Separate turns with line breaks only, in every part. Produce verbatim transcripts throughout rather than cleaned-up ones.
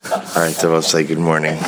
All right, so I'll say good morning.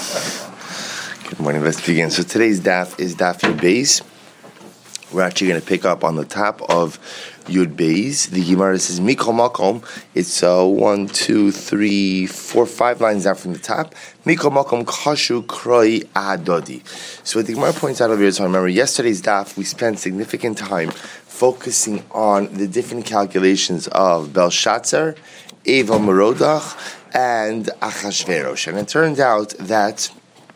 Good morning. Let's begin. So today's daf is daf Yud Beis. We're actually going to pick up on the top of Yud Beis. The Gemara says Mikol Makom. It's uh, one, two, three, four, five lines down from the top. Mikol Makom Kashu Kroi Adodi. So what the Gemara points out over here is, remember yesterday's daf we spent significant time focusing on the different calculations of Belshazzar, Evel Merodach, and Achashverosh. And it turned out that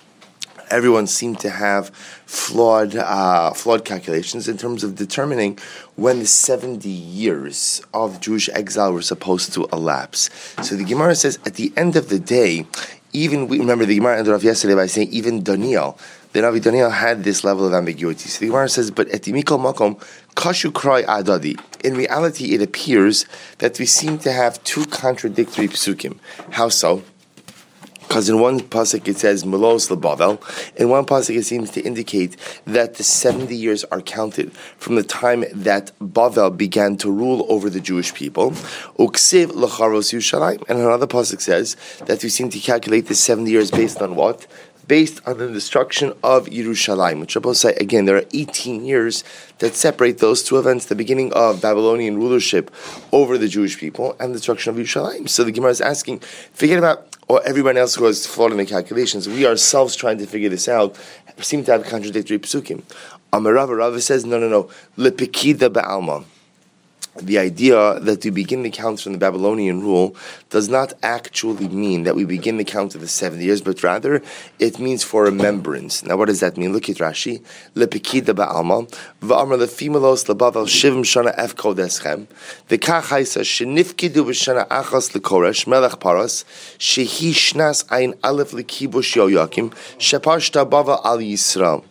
everyone seemed to have flawed uh, flawed calculations in terms of determining when the seventy years of Jewish exile were supposed to elapse. So the Gemara says, at the end of the day, even we remember the Gemara ended off yesterday by saying even Daniel, the Navi Daniel had this level of ambiguity. So the Gemara says, but at the Mikol Makom, Kashu Kroi Adadi. In reality, it appears that we seem to have two contradictory psukim. How so? Because in one pasuk it says Melos leBavel. In one pasuk it seems to indicate that the seventy years are counted from the time that Bavel began to rule over the Jewish people. Uksiv lecharos Yerushalayim. And another pasuk says that we seem to calculate the seventy years based on what? Based on the destruction of Yerushalayim, which Rabbi say again, there are eighteen years that separate those two events: the beginning of Babylonian rulership over the Jewish people and the destruction of Yerushalayim. So the Gemara is asking, forget about or everyone else who has flawed in the calculations. We ourselves trying to figure this out seem to have contradictory psukim. Amarava Rava says, no, no, no, lepekida ba'alma. The idea that we begin the count from the Babylonian rule does not actually mean that we begin the count of the seventy years, but rather it means for remembrance. Now, what does that mean? Look at Rashi. Lepekida ba'alma v'amar lefimelos lebavel shivim shana ef kodeschem v'kach haisa shenifkidu b'shana achas lekoresh melech paras shehi shnas ein aleph lekibush yoyakim shepashta bavel al Yisrael.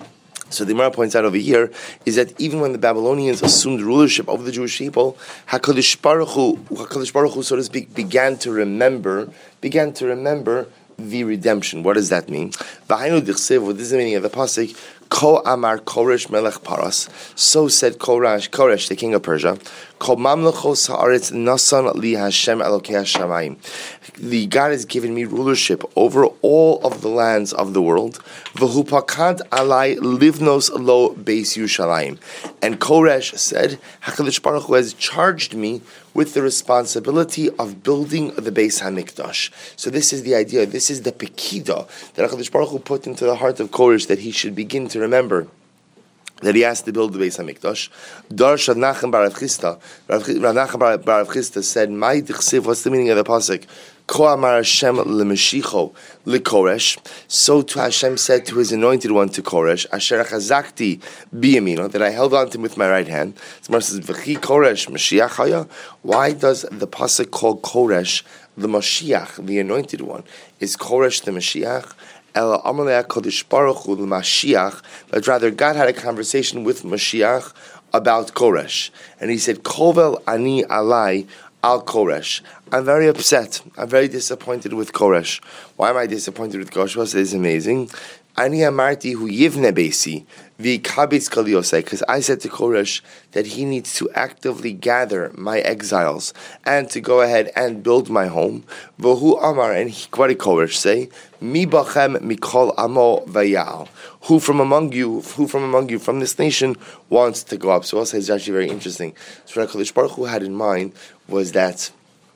So the Gemara points out over here is that even when the Babylonians assumed rulership over the Jewish people, HaKadosh Baruch Hu, HaKadosh Baruch Hu, so to speak, began to remember, began to remember the redemption. What does that mean? V'hainu dichsev, what is the meaning of the pasuk? Ko amar Koresh melech Paras. So said Koresh, Koresh, the king of Persia. Ko mamlechos haaretz nasan li Hashem Elokei Hashamayim. The God has given me rulership over all of the lands of the world. V'hu pakad alai livnos lo beis Yerushalayim. And Koresh said, HaKadosh Baruch Hu has charged me with the responsibility of building the Beis HaMikdash. So this is the idea, this is the pekida that HaKadosh Baruch Hu put into the heart of Koresh, that he should begin to remember that he has to build the Beis HaMikdash. Darsh Rav Nachman bar Rav Chisda, Rav Nachman bar Rav Chisda said, "My dichsiv." What's the meaning of the pasuk? Ko amar Hashem leMashicho leKoresh. So to Hashem said to his anointed one, to Koresh, Asher chazakti biyamino, that I held on to him with my right hand. Somebody says, "V'chi Koresh Mashiach haya." Why does the pasuk call Koresh the Mashiach, the anointed one? Is Koresh the Mashiach? Ela Amalei HaKadosh Baruch Hu Mashiach, but rather God had a conversation with Mashiach about Koresh, and he said, "Kovel ani alai al Koresh." I'm very upset. I'm very disappointed with Koresh. Why am I disappointed with Koresh? Well, it is amazing. Ani amarti hu yivne beisi v'kabitz kaliosei, because I said to Koresh that he needs to actively gather my exiles and to go ahead and build my home. V'hu amar, and he, what did Koresh say? Mi bachem mikol amo vayal. Who from among you, who from among you, from this nation, wants to go up? So also it's actually very interesting. So what HaKadosh Baruch Hu had in mind was that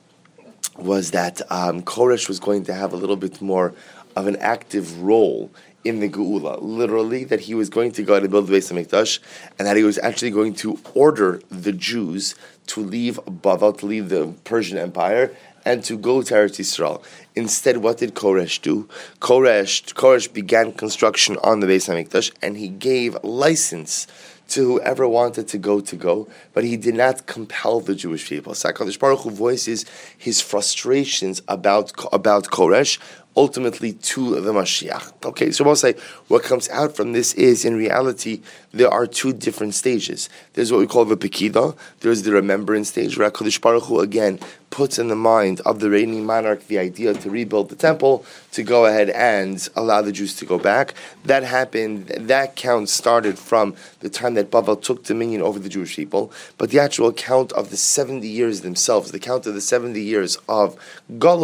was that um, Koresh was going to have a little bit more of an active role in the Geula, literally that he was going to go to build the Beis HaMikdash, and that he was actually going to order the Jews to leave Bavel, to leave the Persian Empire, and to go to Eretz Yisrael. Instead, what did Koresh do? Koresh, Koresh began construction on the Beis HaMikdash, and he gave license to whoever wanted to go to go, but he did not compel the Jewish people. So HaKadosh Baruch Hu voices his frustrations about about Koresh, ultimately to the Mashiach. Okay, so we'll say what comes out from this is, in reality, there are two different stages. There's what we call the Pekida, there's the remembrance stage, where HaKadosh Baruch Hu, again, puts in the mind of the reigning monarch the idea to rebuild the temple, to go ahead and allow the Jews to go back. That happened, that count started from the time that Bavel took dominion over the Jewish people, but the actual count of the seventy years themselves, the count of the seventy years of Galus,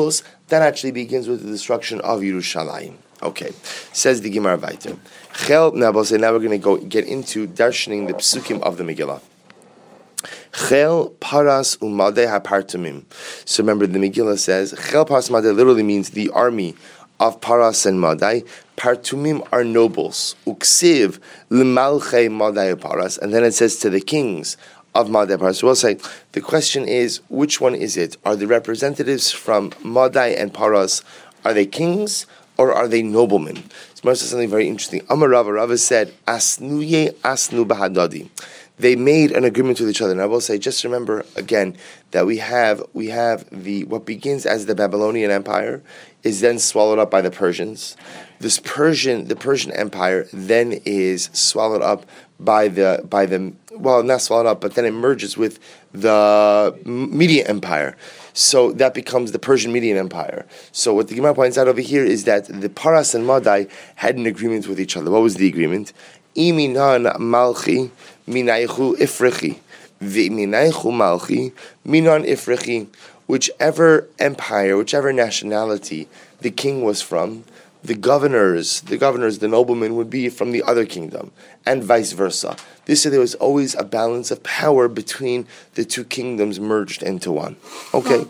that actually begins with the destruction of Yerushalayim. Okay, says the Gemara Vayter. Chel, now we'll say, now we're going to go get into darshaning the psukim of the Megillah. Chel paras umadeh hapartumim. So remember, the Megillah says Chel paras umadeh literally means the army of Paras and Madai. Partumim are nobles. Uksiv l'malchei Madai Paras, and then it says to the kings of Madai Paras. So we'll say the question is, which one is it? Are the representatives from Madai and Paras, are they kings or are they noblemen? So Mar says something very interesting. Amar Rava, Rava said, Asnuye asnu bahadadi. They made an agreement with each other. And I will say, just remember again that we have we have the what begins as the Babylonian Empire is then swallowed up by the Persians. This Persian, the Persian Empire, then is swallowed up by the by the well, not swallowed up, but then it merges with the Median Empire. So that becomes the Persian Median Empire. So what the Gemara points out over here is that the Paras and Madai had an agreement with each other. What was the agreement? Iminan malchi minaychu ifrechi, v'minaychu malchi minan ifrechi. Whichever empire, whichever nationality the king was from, the governors, the governors, the noblemen would be from the other kingdom, and vice versa. This is there was always a balance of power between the two kingdoms merged into one. Okay.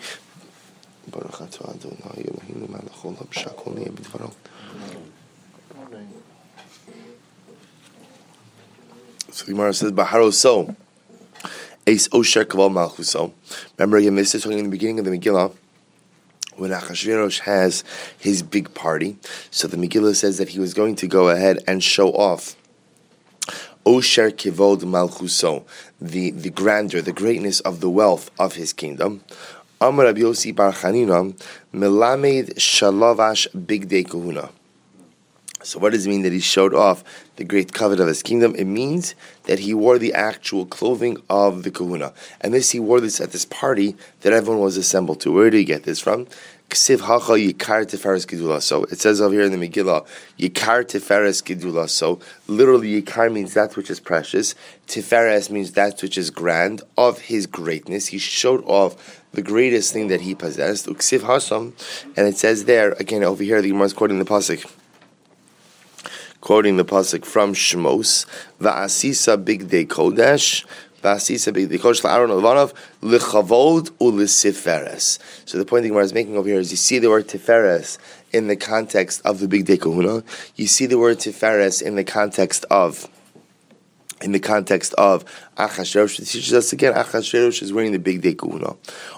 So the Gemara says, "Baharo so, Eis Osher Kaval Malchuso." Remember, you missed it talking in the beginning of the Megillah when Achashverosh has his big party. So the Megillah says that he was going to go ahead and show off Osher Kivod Malchuso, the the grandeur, the greatness of the wealth of his kingdom. Amar Rabbi Yossi Bar Chanina, Melamed Shalavash Bigdei Kahuna. So what does it mean that he showed off the great covet of his kingdom? It means that he wore the actual clothing of the kahuna. And this, he wore this at this party that everyone was assembled to. Where did he get this from? Ksiv hacha yikar tiferes gedula. So it says over here in the Megillah, yikar tiferes gedula. So literally yikar means that which is precious. Tiferes means that which is grand. Of his greatness, he showed off the greatest thing that he possessed. Uksiv hasam. And it says there, again over here, the Gemara is quoting the pasuk. Quoting the pasuk from Shmos, Va'asisa bigdei kodesh, Va'asisa bigdei kodesh la'aron levanov lechavod u'lesiferes. So the point the Gemara is making over here is you see the word tiferes in the context of the bigdei kahuna. You see the word tiferes in the context of in the context of Achashverosh. It teaches us again, Achashverosh is wearing the bigdei kahuna.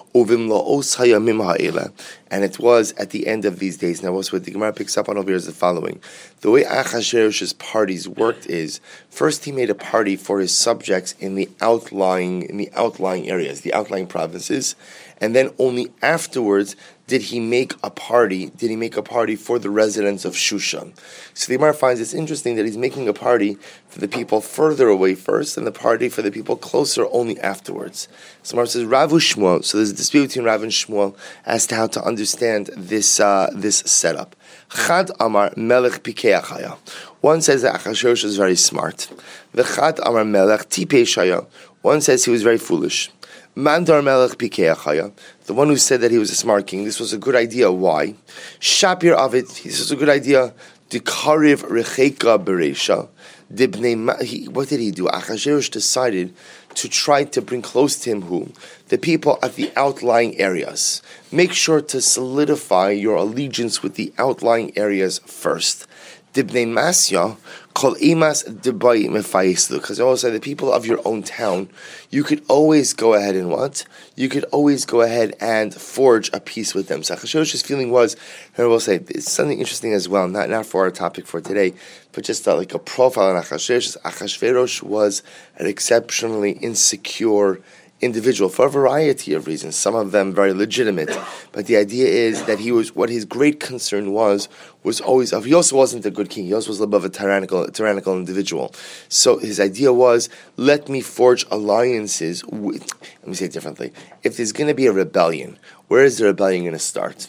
And it was at the end of these days. Now, what's what the Gemara picks up on over here is the following. The way Achashverosh's parties worked is, first he made a party for his subjects in the outlying in the outlying areas, the outlying provinces, and then only afterwards did he make a party, did he make a party for the residents of Shushan. So the Gemara finds it's interesting that he's making a party for the people further away first, and the party for the people closer only afterwards. So Gemara says, Rav Shmuel, so there's a dispute between Rav and Shmuel as to how to understand this uh, this setup. Chad Amar Melech Pikei Achaya. One says that Achashverosh is very smart. V'chad Amar Melech Tipei Shaya. One says he was very foolish. Mandar Melech Pikei Achaya, the one who said that he was a smart king, this was a good idea. Why? Shapir Avid, this was a good idea. Dikariv Recheka Beresha. What did he do? Achashverosh decided to try to bring close to him who? The people at the outlying areas. Make sure to solidify your allegiance with the outlying areas first. Dibnei Masya, Kol Imas Dibai Mefayislu. Because I always say the people of your own town, you could always go ahead and what? You could always go ahead and forge a peace with them. So Achashverosh's feeling was, and I will say, it's something interesting as well, not, not for our topic for today, but just uh, like a profile on Achashverosh. Achashverosh was an exceptionally insecure individual for a variety of reasons, some of them very legitimate. But the idea is that he was, what his great concern was, was always of, he also wasn't a good king, he also was above a tyrannical, tyrannical individual. So his idea was, let me forge alliances with, let me say it differently, if there's going to be a rebellion, where is the rebellion going to start?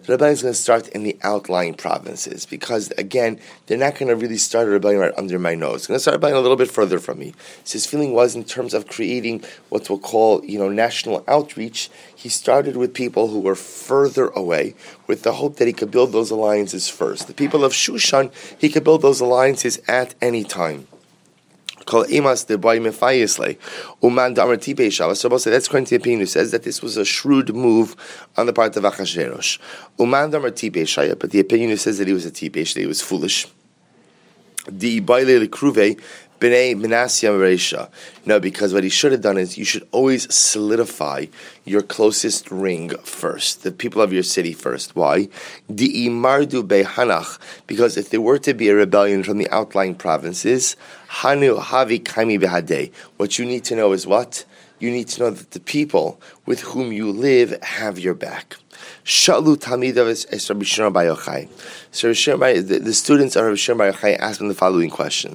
The rebellion is going to start in the outlying provinces because, again, they're not going to really start a rebellion right under my nose. It's going to start a rebellion a little bit further from me. So his feeling was in terms of creating what we'll call, you know, national outreach. He started with people who were further away with the hope that he could build those alliances first. The people of Shushan, he could build those alliances at any time. So that's according to the opinion who says that this was a shrewd move on the part of Achashverosh. But the opinion who says that he was a tipesh, that he was foolish. No, because what he should have done is you should always solidify your closest ring first, the people of your city first. Why? Because if there were to be a rebellion from the outlying provinces, what you need to know is what? You need to know that the people with whom you live have your back. Shalu Tamidav es Rabbi Shimon Bar Yochai. So the students of Rabbi Shimon Bar Yochai asked him the following question.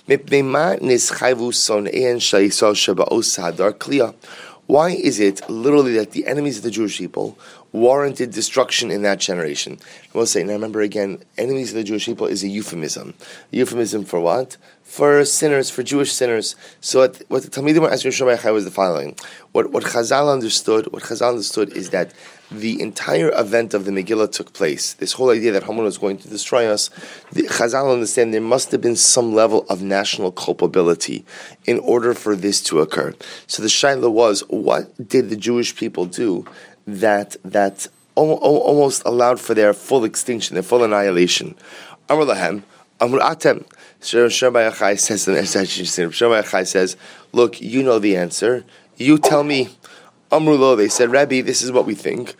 Why is it literally that the enemies of the Jewish people warranted destruction in that generation? We'll say, now remember again, enemies of the Jewish people is a euphemism. A euphemism for what? For sinners, for Jewish sinners. So what, what the Talmidim were asking Rabbi Yochai was the following. What, what Chazal understood, what Chazal understood is that the entire event of the Megillah took place. This whole idea that Haman was going to destroy us, the Chazal understand there must have been some level of national culpability in order for this to occur. So the shaila was, what did the Jewish people do that that almost allowed for their full extinction, their full annihilation? Amar lahem, Amar atem. Rabbi Yochai says, Rabbi Yochai says, look, you know the answer. You tell me. Amrulo, they said, Rabbi, this is what we think.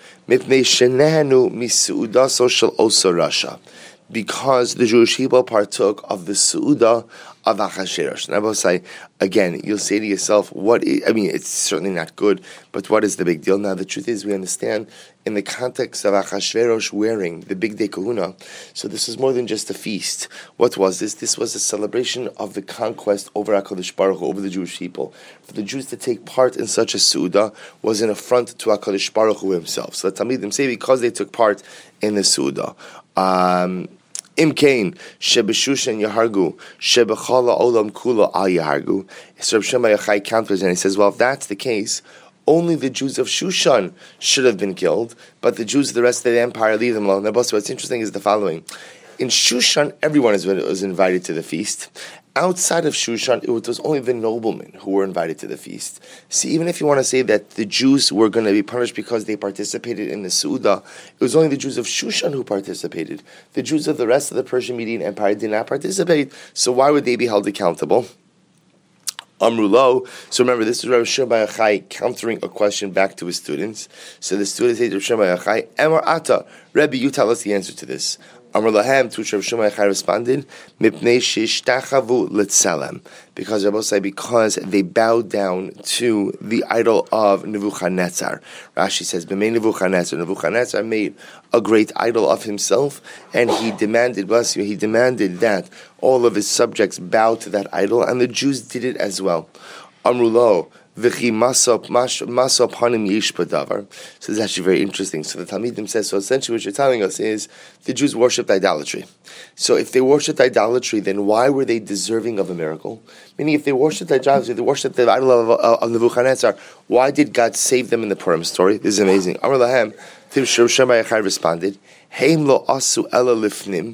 Because the Jewish people partook of the Su'udah of Achashverosh. And I will say, again, you'll say to yourself, what is, I mean, it's certainly not good, but what is the big deal? Now, the truth is, we understand, in the context of Achashverosh wearing the Big Day Kahuna, so this is more than just a feast. What was this? This was a celebration of the conquest over HaKadosh Baruch Hu, over the Jewish people. For the Jews to take part in such a Su'udah was an affront to HaKadosh Baruch Hu himself. So the Talmidim say, because they took part in the Su'udah. Um... Imkain shebeshushan yahargu shebechala olam kula al yahargu. So Rabbi Shimon Bar Yochai counters and he says, well, if that's the case, only the Jews of Shushan should have been killed, but the Jews of the rest of the empire, leave them alone. Now, what's interesting is the following: in Shushan, everyone was invited to the feast. Outside of Shushan, it was only the noblemen who were invited to the feast. See, even if you want to say that the Jews were going to be punished because they participated in the Su'udah, it was only the Jews of Shushan who participated. The Jews of the rest of the Persian Median Empire did not participate, so why would they be held accountable? Amrulo. So remember, this is Rabbi Shimon Bar Yochai countering a question back to his students. So the students say to Rabbi Shimon Bar Yochai, Emar Ata, Rebbe, you tell us the answer to this. Amar lahem, to which Rabbi Shimon Bar Yochai responded, Mipnei shishtachavu l'tzelem, because Rabbi say because they bowed down to the idol of Nebuchadnezzar. Rashi says, B'mei Nebuchadnezzar. Nebuchadnezzar made a great idol of himself, and he demanded, bless you, he demanded that all of his subjects bow to that idol, and the Jews did it as well. Amrulo. So it's actually very interesting. So the Talmidim says, so essentially what you're telling us is the Jews worshipped idolatry. So if they worshipped idolatry, then why were they deserving of a miracle? Meaning if they worshipped idolatry, they worshipped the idol of, of, of Nebuchadnezzar, why did God save them in the Purim story? This is amazing. Amar lahem, Rabbi Shimon Bar Yochai responded, Heim lo asu ela lifnim.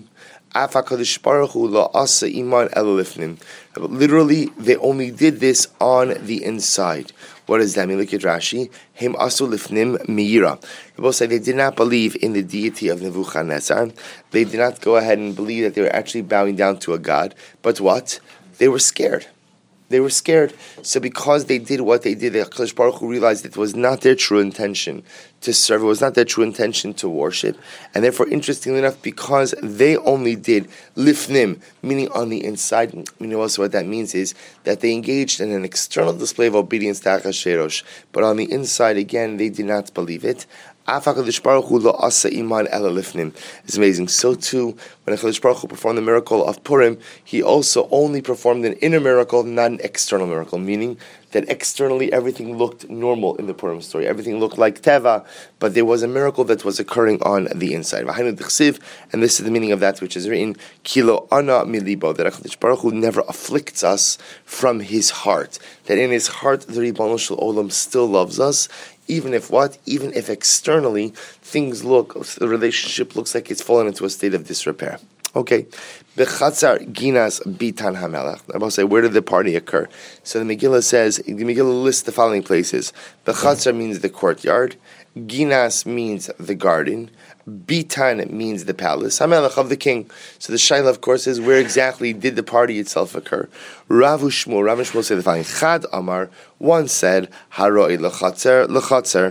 Literally, they only did this on the inside. What does that mean? Look at Rashi. Hem asu lifnim meira. People say they did not believe in the deity of Nebuchadnezzar. They did not go ahead and believe that they were actually bowing down to a god. But what? They were scared. They were scared. So because they did what they did, the HaKadosh Baruch Hu realized it was not their true intention to serve. It was not their true intention to worship. And therefore, interestingly enough, because they only did lifnim, meaning on the inside, meaning also what that means is that they engaged in an external display of obedience to Achashverosh. But on the inside, again, they did not believe it. It's amazing. So too, when HaKadosh Baruch Hu performed the miracle of Purim, he also only performed an inner miracle, not an external miracle, meaning that externally everything looked normal in the Purim story. Everything looked like Teva, but there was a miracle that was occurring on the inside. And this is the meaning of that which is written, Kilo ana milibo, that HaKadosh Baruch Hu never afflicts us from his heart. That in his heart, the Ribono Shel Olam still loves us, even if what? Even if externally things look, the relationship looks like it's fallen into a state of disrepair. Okay. Bechatzar Ginas Bitan Hamelach. I will say, where did the party occur? So the Megillah says, the Megillah lists the following places. Bechatzar means the courtyard. Ginas means the garden. Bitan means the palace. Hamelach of the king. So the Shaila, of course, is where exactly did the party itself occur? Rav Shmuel, Rav Shmuel said the following. Chad Amar, one said, Haroi lechatzer, lechatzer.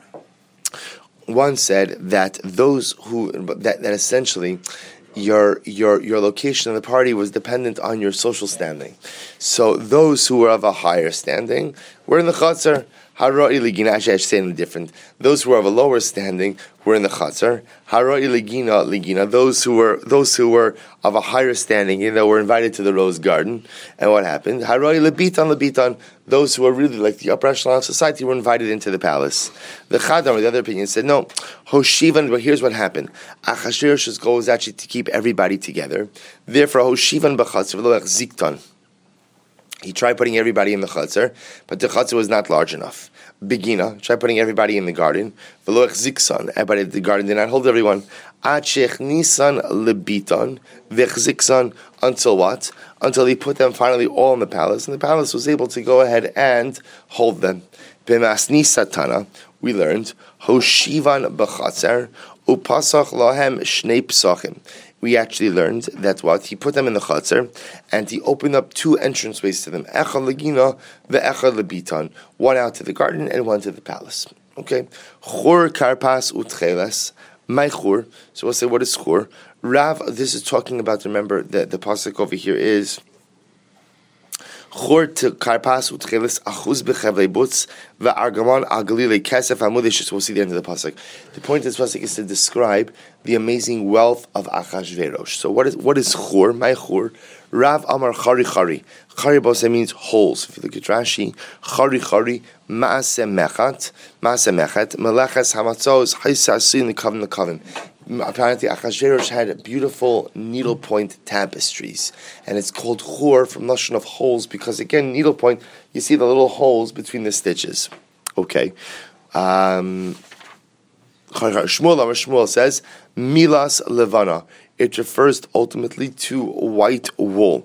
One said that those who, that, that essentially, Your your your location of the party was dependent on your social standing. So those who were of a higher standing were in the chatzar. Haroi legina, actually I should say it different. Those who were of a lower standing were in the chatzar. Haroi legina legina. Those who were those who were of a higher standing, you know, were invited to the rose garden. And what happened? Haroi lebitan lebitan. Those who were really like the upper echelon of society were invited into the palace. The Chadam, the other opinion, said no. Hoshivan. But here's what happened. Achashverosh's goal was actually to keep everybody together. Therefore, Hoshivan b'chatzar v'lo zikton. He tried putting everybody in the chatzar, but the chatzar was not large enough. Begina tried putting everybody in the garden. V'loech zikson, but the garden did not hold everyone. Achech nisan lebiton v'chzikson, until what? Until he put them finally all in the palace, and the palace was able to go ahead and hold them. B'masni satana, we learned hoshivan b'chatzar upasach lahem shnei psachim. We actually learned that what? He put them in the chatzar, and he opened up two entranceways to them. Echad legina ve'echad lebitan. One out to the garden and one to the palace. Okay? Chur karpas utcheles. My chur. So we'll say, what is chur? Rav, this is talking about, remember, the, the pasuk over here is Chur to karpas utcheles achuz bechevlei butz ve'argamon al galilei kesef hamudish. We'll see the end of the pasuk. The point of this pasuk is to describe the amazing wealth of Achashverosh. So what is what is chur? My chur. Rav Amar Chari Chari. Chari Bose means holes. If you look at Rashi, Chari Chari Maase Mechat Maase Mechat Melechas Hamatzos Haisasin Kavim Kavim. Apparently, Achashverosh had beautiful needlepoint tapestries, and it's called chur from lashon of holes because again, needlepoint. You see the little holes between the stitches. Okay. Um, Shmuel, Shmuel says milas levana. It refers ultimately to white wool.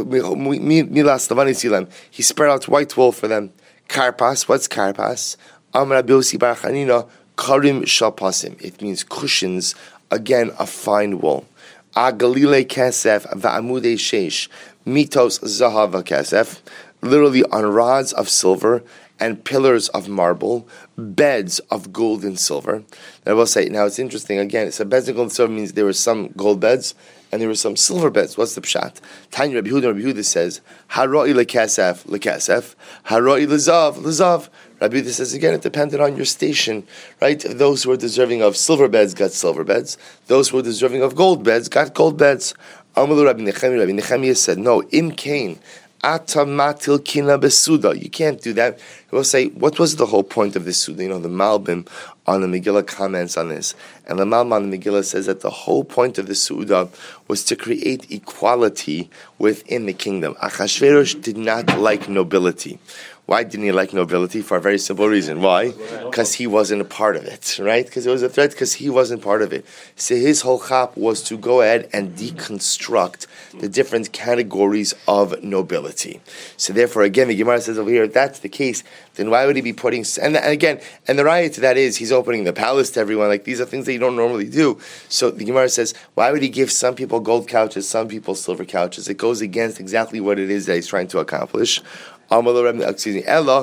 Milas levana silam. He spread out white wool for them. Karpas. What's karpas? Amar Biosi Bar Chanina. Karim shapasim. It means cushions, again, a fine wool. Agalile kesef va'amudei sheish. Mitos zahav kesef. Literally on rods of silver and pillars of marble, beds of gold and silver. And I will say, now it's interesting, again, so beds of gold and silver means there were some gold beds and there were some silver beds. What's the pshat? Tanya Rabbi Yehuda, Rabbi Yehuda says, Haroi lekesef, lekesef, Haroi lezav, lezav. Rabbi Yehuda says, again, it depended on your station, right? Those who were deserving of silver beds got silver beds. Those who were deserving of gold beds got gold beds. Amalu Rabbi Nechemia, Rabbi Nechemia said, no, in Cain, Atamatil kina besuda. You can't do that. He will say, what was the whole point of this suda? You know, the Malbim on the Megillah comments on this. And the Malbim on the Megillah says that the whole point of the suda was to create equality within the kingdom. Achashverosh did not like nobility. Why didn't he like nobility? For a very simple reason. Why? Because he wasn't a part of it, right? Because it was a threat, because he wasn't part of it. So his whole chap was to go ahead and deconstruct the different categories of nobility. So therefore, again, the Gemara says over here, if that's the case, then why would he be putting, and, and again, and the riot to that is, he's opening the palace to everyone, like these are things that you don't normally do. So the Gemara says, why would he give some people gold couches, some people silver couches? It goes against exactly what it is that he's trying to accomplish. Excuse me. Rather,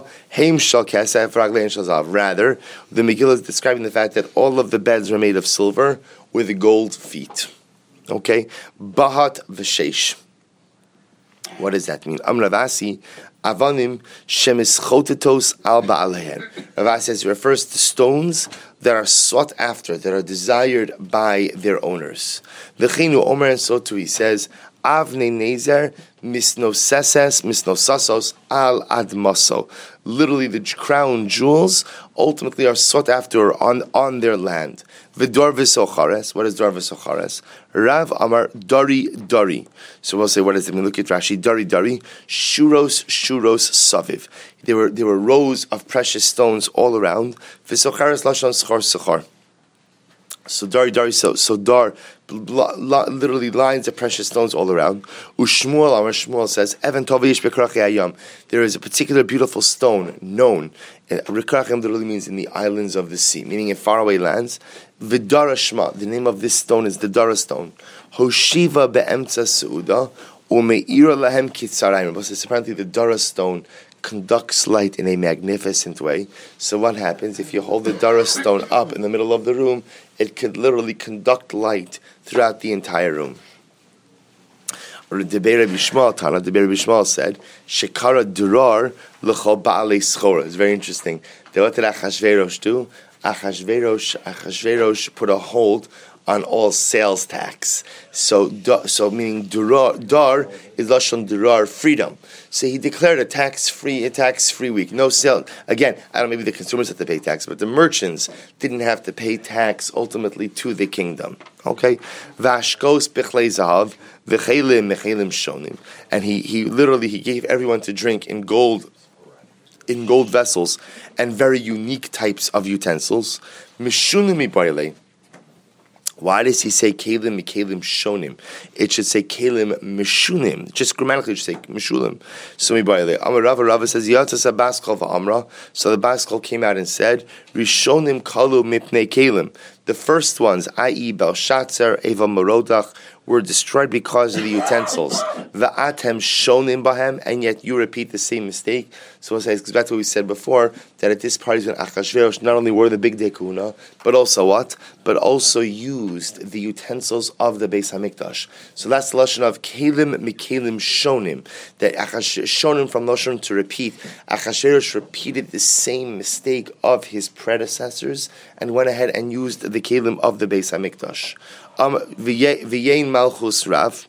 the Megillah is describing the fact that all of the beds were made of silver with gold feet. Okay, Bahat v'sheish. What does that mean? Amravasi, Avanim shemischotetos al ba'alehen. Rav says it refers to stones that are sought after, that are desired by their owners. V'chinu omer, and so too he says, Avnei nezer misnoseses misnosasos al admaso. Literally, the crown jewels ultimately are sought after on, on their land. V'dor v'sochares. What is dor v'sochares? Rav Amar Dari Dari. So we'll say, what does it mean? Look at Rashi. Dari Dari. Shuros Shuros Saviv. There were there were rows of precious stones all around. V'sochares lashon schar sechar. So Dari Dari, so, so Dar, literally lines of precious stones all around. Ushmuel, our Shmuel says, Evan Tovish Bekrachei Hayam. There is a particular beautiful stone known. Rekrachim literally means in the islands of the sea, meaning in faraway lands. Vidara Shma, the name of this stone is the Dara stone. Hoshiva be'emtza Seuda, umeira lahem kitzarayim. Apparently the Dara stone conducts light in a magnificent way. So what happens if you hold the Dara stone up in the middle of the room? It could literally conduct light throughout the entire room. Or the Deber Bishmal Tana, the Deber Bishmal said, "Shekara durar l'chol ba'alei schora." It's very interesting. They what did Achashverosh do? Achashverosh, Achashverosh put a hold on all sales tax. So, so meaning durar, dar is lashon durar, freedom. So he declared a tax-free, a tax-free week. No sale. Again, I don't know, maybe the consumers have to pay tax, but the merchants didn't have to pay tax ultimately to the kingdom. Okay? Vashkos bichlei zahav, v'chelim mechelim shonim. And he, he literally, he gave everyone to drink in gold, in gold vessels, and very unique types of utensils. Mishunim ibayle. Why does he say kelim mikelim shonim? It should say kelim mishunim. Just grammatically, it should say mishulim. So mi ba'ilei. Amar Rava, Rava says yatzas habaskol va'amra. So the baskol came out and said rishonim kalu mipnei kelim. The first ones, that is, Belshazzar, Eva Merodach, were destroyed because of the utensils. Va'atem shonim bahem, and yet you repeat the same mistake. So it goes back to what we said before, that at this party when Achashverosh not only wore the big day kahuna, but also what? But also used the utensils of the Beis Hamikdash. So that's the lashon of kelim mikelim shonim. That Achash shonim from lashon to repeat. Achashverosh repeated the same mistake of his predecessors and went ahead and used the kelim of the Beis Hamikdash. Um, V'yein Malchus Rav.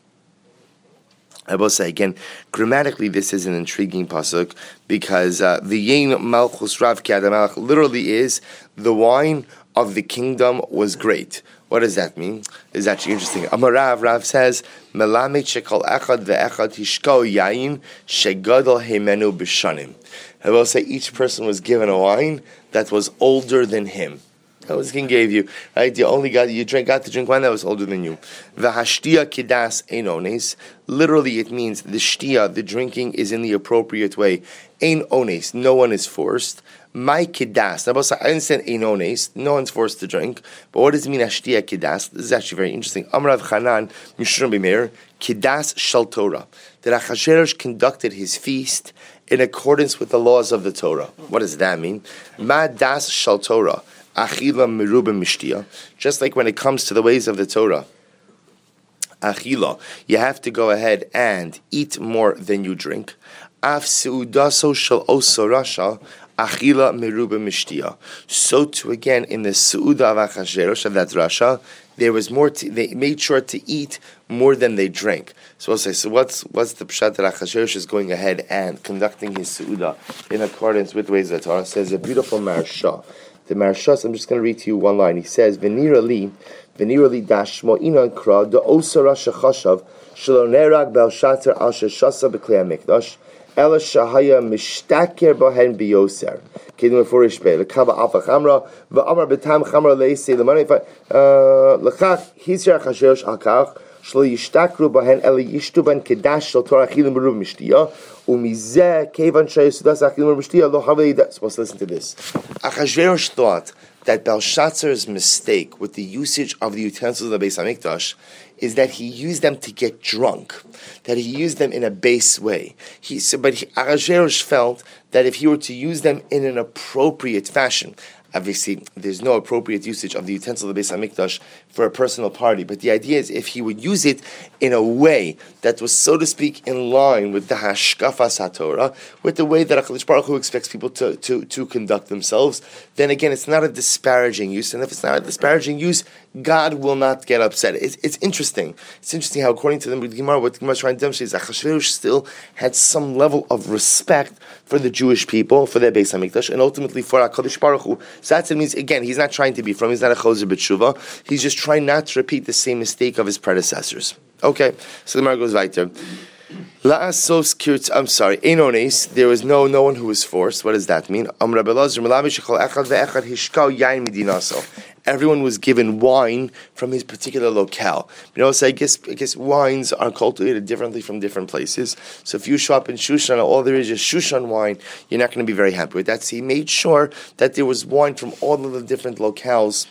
I will say again, grammatically, this is an intriguing pasuk because V'yein uh, Malchus Rav Ki Adam Melech literally is the wine of the kingdom was great. What does that mean? It's actually interesting. Amarav Rav says, "Melamed shekol echad ve'echad hishko yain shegadol heimenu b'shanim." I will say each person was given a wine that was older than him. That was the king gave you, right? You only got you drink got to drink wine that was older than you. V'hashtia kidas ein ones. Literally, it means the shtia, the drinking, is in the appropriate way. Ein ones, no one is forced. My kidas. I understand ein ones, no one's forced to drink. But what does it mean hashtia kidas? This is actually very interesting. Amrav Chanan Mishram B'Meir kidas shel Torah. That Achashverosh conducted his feast in accordance with the laws of the Torah. What does that mean? Ma das shel Torah. Achila meruba mishtia. Just like when it comes to the ways of the Torah, achila, you have to go ahead and eat more than you drink. Af seudaso shel oso rasha, achila meruba mishtia. So too again in the seuda of Achashverosh of that rasha, there was more. To, they made sure to eat more than they drank. So we'll say, so what's what's the pshat that Achashverosh is going ahead and conducting his seuda in accordance with the ways of the Torah? Says a beautiful marsha. The Marshas, I'm just going to read to you one line. He says, "V'nira li, v'nira li dashmo inan kra the osara shechashav shelo nerag Belshazzar al sheshasa b'klei hamikdash ela shahaya mishtaker bahen biyoser kedim lefurish be lekaba alfa chamra v'amar betam chamra leisei lemani lekach hisir Achashverosh alkach shelo yishtakru bahen ela yishtu ben kedash shel Torah chilim beruv mishtiya." Supposed to listen to this. Achashverosh thought that Belshazzar's mistake with the usage of the utensils of the Beis Hamikdash is that he used them to get drunk, that he used them in a base way. He said, but he, Achashverosh felt that if he were to use them in an appropriate fashion, obviously there's no appropriate usage of the utensil of the Beis HaMikdash for a personal party. But the idea is if he would use it in a way that was, so to speak, in line with the Hashkafas HaTorah, with the way that HaKadosh Baruch Hu expects people to, to, to conduct themselves, then again, it's not a disparaging use. And if it's not a disparaging use, God will not get upset. It's, it's interesting. It's interesting how, according to the Gemara, what the Gemara is trying to demonstrate is Achashverosh still had some level of respect for the Jewish people, for their Beis HaMikdash, and ultimately for HaKadosh Baruch Hu. So that means, again, he's not trying to be from, he's not a Choser B'tshuva. He's just trying not to repeat the same mistake of his predecessors. Okay, so the Gemara goes weiter. La'asos kirtz. I'm sorry. Enones. There was no no one who was forced. What does that mean? Am Rabbi Elazar melavish shechol echad ve'echad hishkal yain midinaso. Everyone was given wine from his particular locale. You know, so I guess I guess wines are cultivated differently from different places. So if you show up in Shushan, all there is is Shushan wine, you're not going to be very happy with that. So he made sure that there was wine from all of the different locales,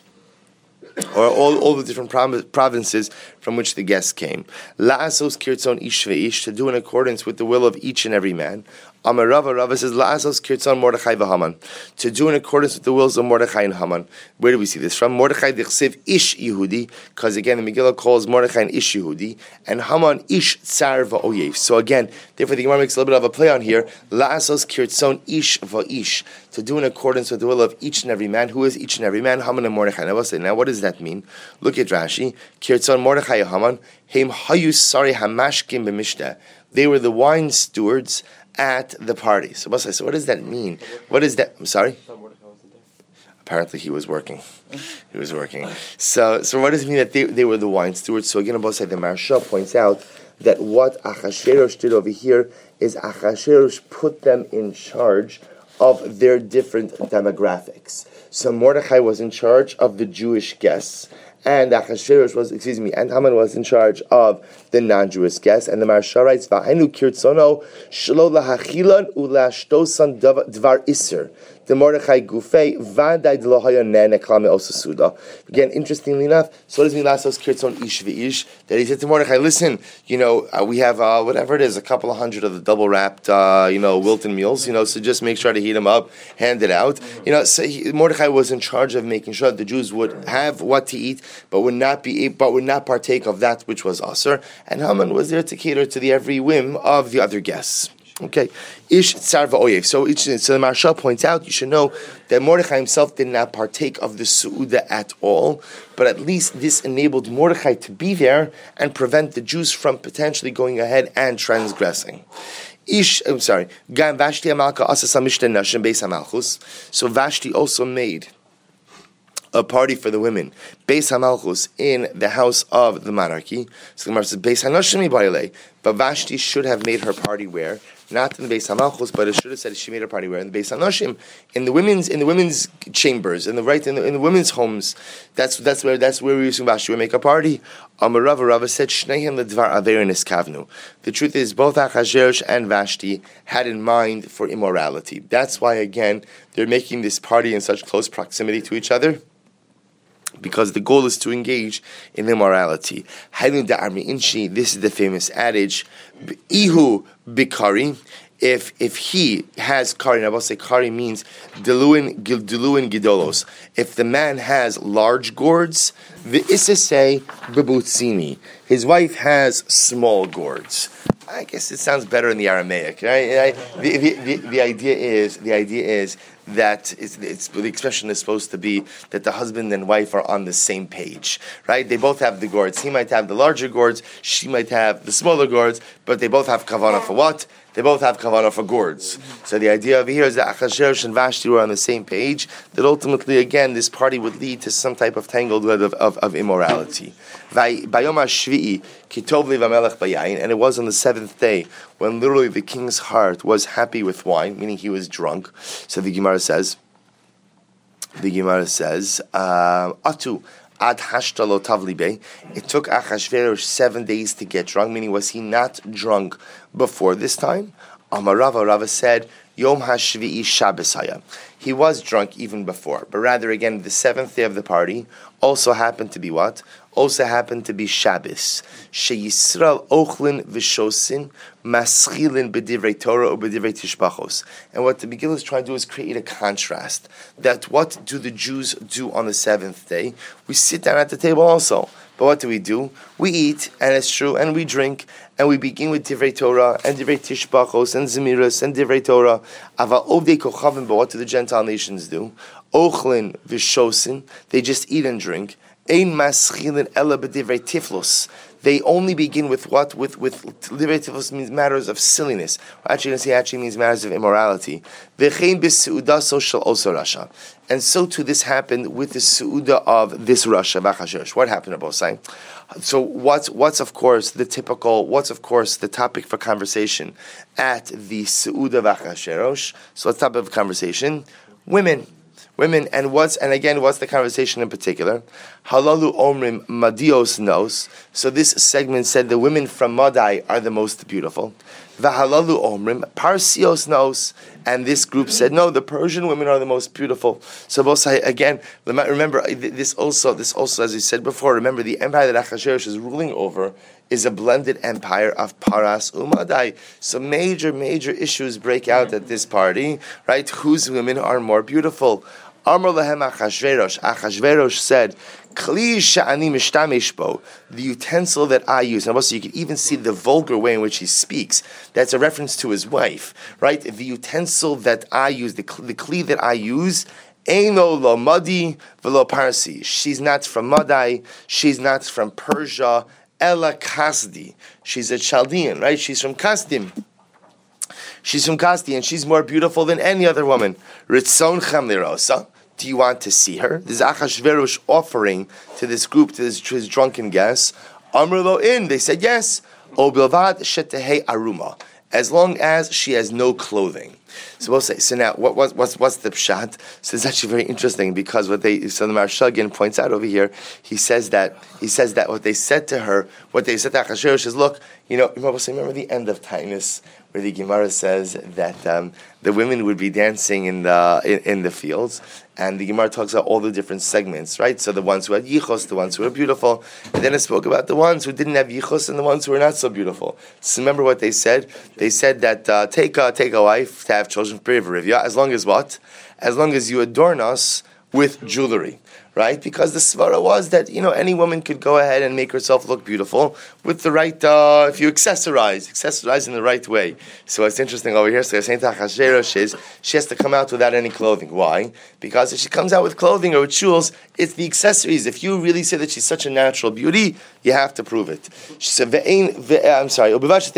or all, all the different provinces from which the guests came. La'asos kirtzon ish ve'ish, to do in accordance with the will of each and every man. Amar Rava, Rava says, La'asos kirtzon Mordechai v'Haman, to do in accordance with the wills of Mordechai and Haman. Where do we see this from? Mordechai dichsiv ish Yehudi, because again the Megillah calls Mordechai an ish Yehudi, and Haman ish tsar va'oyev. So again, therefore the Gemara makes a little bit of a play on here. La'asos kirtzon ish va'ish, to do in accordance with the will of each and every man. Who is each and every man? Haman and Mordechai. Now, say, now what does that mean? Look at Rashi. Kirtzon Mordechai Haman, Heim hayu sari hamashkim b'mishteh. They were the wine stewards at the party. So, so what does that mean? What is that? I'm sorry? Apparently he was working. He was working. So so what does it mean that they, they were the wine stewards? So again, the Maharsha points out that what Achashverosh did over here is Achashverosh put them in charge of their different demographics. So Mordechai was in charge of the Jewish guests, and Achashverosh was, excuse me, and Haman was in charge of the non-Jewish guests. And the Maharsha writes, "V'hainu kirtzono shelo lahachilan ulashtosan dvar iser." The Mordechai Gufei Vadai Dlohaya Nene Klame Osasuda. Again, interestingly enough, so does Milasos Kirtzon Ish V'ish, that he said to Mordechai, listen, you know, uh, we have uh, whatever it is, a couple of hundred of the double wrapped, uh, you know, Wilton meals, you know, so just make sure to heat them up, hand it out. You know, so he, Mordechai was in charge of making sure that the Jews would have what to eat, but would not be, but would not partake of that which was Asur. And Haman was there to cater to the every whim of the other guests. Okay, ish tsar va'oyev. So, each, so the Maharsha points out, you should know that Mordechai himself did not partake of the su'uda at all, but at least this enabled Mordechai to be there and prevent the Jews from potentially going ahead and transgressing. Ish, I'm sorry. Vashti Amalka Asasa Mishta Nashim Beis HaMalchus. So Vashti also made a party for the women, Beis HaMalchus, in the house of the monarchy. So the Gemara says, Beis HaNashim Ba'ilei. But Vashti should have made her party where? Not in the Beis HaMalchus, but it should have said she made her party where? In the Beis HaNashim, in the women's in the women's chambers, in the right in the, in the women's homes. That's that's where that's where we using Vashti would make a party. Amar Rava, Rava said, Shneihem ledvar averin iskavnu. The truth is, both Achashverosh and Vashti had in mind for immorality. That's why again they're making this party in such close proximity to each other, because the goal is to engage in immorality. This is the famous adage, Ihu bikari. If if he has kari, and I will say kari means diluin diluin gidolos. If the man has large gourds, v'isasei bebutzini. His wife has small gourds. I guess it sounds better in the Aramaic, right? The, the, the, the idea is the idea is that it's, it's, the expression is supposed to be that the husband and wife are on the same page, right? They both have the gourds. He might have the larger gourds, she might have the smaller gourds, but they both have kavanah for what? They both have kavanah for gourds. So the idea over here is that Achashverosh and Vashti were on the same page, that ultimately, again, this party would lead to some type of tangled web of, of, of immorality. And it was on the seventh day when literally the king's heart was happy with wine, meaning he was drunk. So the Gemara says, the Gemara says, Atu ad hashtalo tavlibe. It took Achashverosh seven days to get drunk, meaning was he not drunk before this time? Amar Rava, Rava said, Yom hashvi'i Shabbosaya. He was drunk even before, but rather again the seventh day of the party also happened to be what? also happened to be Shabbos. Sheyisrael ochlin v'shosin maschilin b'divrei Torah or b'divrei tishbachos. And what the Megillah is trying to do is create a contrast. That what do the Jews do on the seventh day? We sit down at the table also. But what do we do? We eat, and it's true, and we drink, and we begin with Divrei Torah, and Divrei Tishbachos, and Zemiras, and Divrei Torah. Aval Ovdei Kochavim, but what do the Gentile nations do? Ochlin v'shosin, they just eat and drink. Ein maschilin ela b'divrei tiflos. They only begin with what? With with divrei tiflos means matters of silliness. We're actually going to say actually means matters of immorality. V'chein b'seudaso shel oso rasha. And so too this happened with the seuda of this Rasha V'Achashverosh. What happened to both sides? So what's what's of course the typical? What's of course the topic for conversation at the seuda V'Achashverosh? So what's the topic of conversation? Women. Women, and what's and again, what's the conversation in particular? Halalu omrim madios nos. So this segment said the women from Madai are the most beautiful. V'halalu omrim parsios nos, and this group said no, the Persian women are the most beautiful. So both say again. Remember this also. This also, as we said before, remember the empire that Achashverosh is ruling over is a blended empire of Paras Umadai. So major, major issues break out at this party, right? Whose women are more beautiful? Amar lahem Achashverosh. Achashverosh said, Kli sha'ani mishtamish bo, the utensil that I use. And also you can even see the vulgar way in which he speaks. That's a reference to his wife, right? The utensil that I use, the, the kli that I use, Eino lo Madi velo Parsi. She's not from Madai, she's not from Persia, Ella Kasdi. She's a Chaldean, right? She's from Kasdim. She's from Kasdi, and she's more beautiful than any other woman. Ritzon Chem Lirosa. Do you want to see her? This is Achashverosh offering to this group, to, this, to his drunken guests. Amr lo in. They said yes. O bilvad shetehei aruma. As long as she has no clothing. So we'll say. So now, what, what, what's what's the pshat? So it's actually very interesting because what they. So the Maharsha again points out over here. He says that he says that what they said to her, what they said to Achashverosh is, look, you know, remember, remember the end of Tainus, where the Gemara says that um, the women would be dancing in the in, in the fields, and the Gemara talks about all the different segments, right? So the ones who had yichos, the ones who were beautiful, and then it spoke about the ones who didn't have yichos and the ones who were not so beautiful. So remember what they said? They said that uh, take a take a wife to have children, as long as what? As long as you adorn us with jewelry. Right? Because the svara was that, you know, any woman could go ahead and make herself look beautiful with the right, uh, if you accessorize, accessorize in the right way. So it's interesting over here. So Saint Achashverosh is, she has to come out without any clothing. Why? Because if she comes out with clothing or with jewels, it's the accessories. If you really say that she's such a natural beauty, you have to prove it. She said, I'm sorry, and you have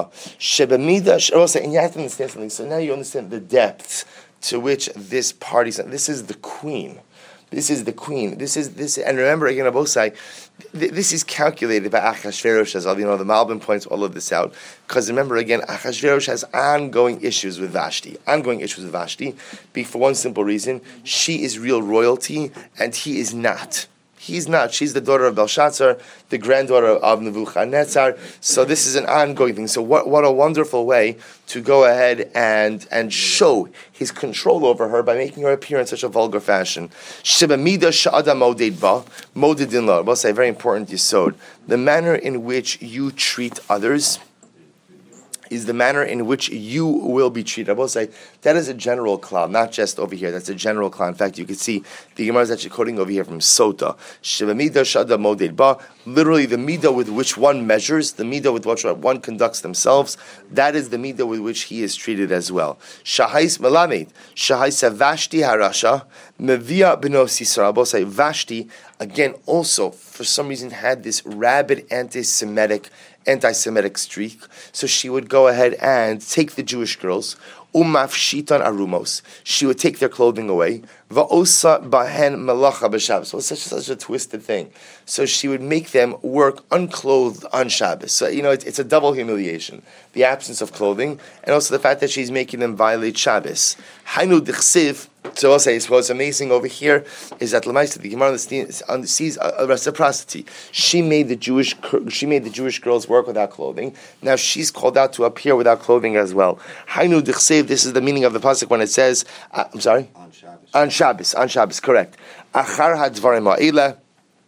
to understand something. So now you understand the depth to which this party, this is the queen. This is the queen. This is this, and remember again, Abosai, th- this is calculated by Achashverosh, as you know. The Malbim points all of this out because remember again, Achashverosh has ongoing issues with Vashti. Ongoing issues with Vashti, for one simple reason: she is real royalty, and he is not. He's not. She's the daughter of Belshazzar, the granddaughter of Nebuchadnezzar. So this is an ongoing thing. So what, what a wonderful way to go ahead and, and show his control over her by making her appear in such a vulgar fashion. Shebamida sha'ada moded ba, modedin la. We'll say a very important yesod. The manner in which you treat others is the manner in which you will be treated. I will say that is a general klal, not just over here. That's a general klal. In fact, you can see the Gemara is actually quoting over here from Sota. Shevamida shada moded ba. Literally, the midah with which one measures, the midah with which one conducts themselves, that is the midah with which he is treated as well. Shahais melamed, Shahais Vashti harasha, mevia beno Sisera. I will say Vashti again also for some reason had this rabid anti-Semitic. anti-Semitic streak, so she would go ahead and take the Jewish girls, umafshitan arumos, she would take their clothing away, va'osa bahen malacha b'Shabbos. So it's such, such a twisted thing. So she would make them work unclothed on Shabbos. So, you know, it's, it's a double humiliation. The absence of clothing, and also the fact that she's making them violate Shabbos. Hainu d'chsiv. So I'll say, what's amazing over here is that Lamaisa, the Gemara sees a reciprocity. She made the Jewish she made the Jewish girls work without clothing. Now she's called out to appear without clothing as well. Hainu d'chsev. This is the meaning of the pasuk when it says, uh, I'm sorry, on Shabbos. On Shabbos, on Shabbos, correct. Achar hadvarim ha'ila.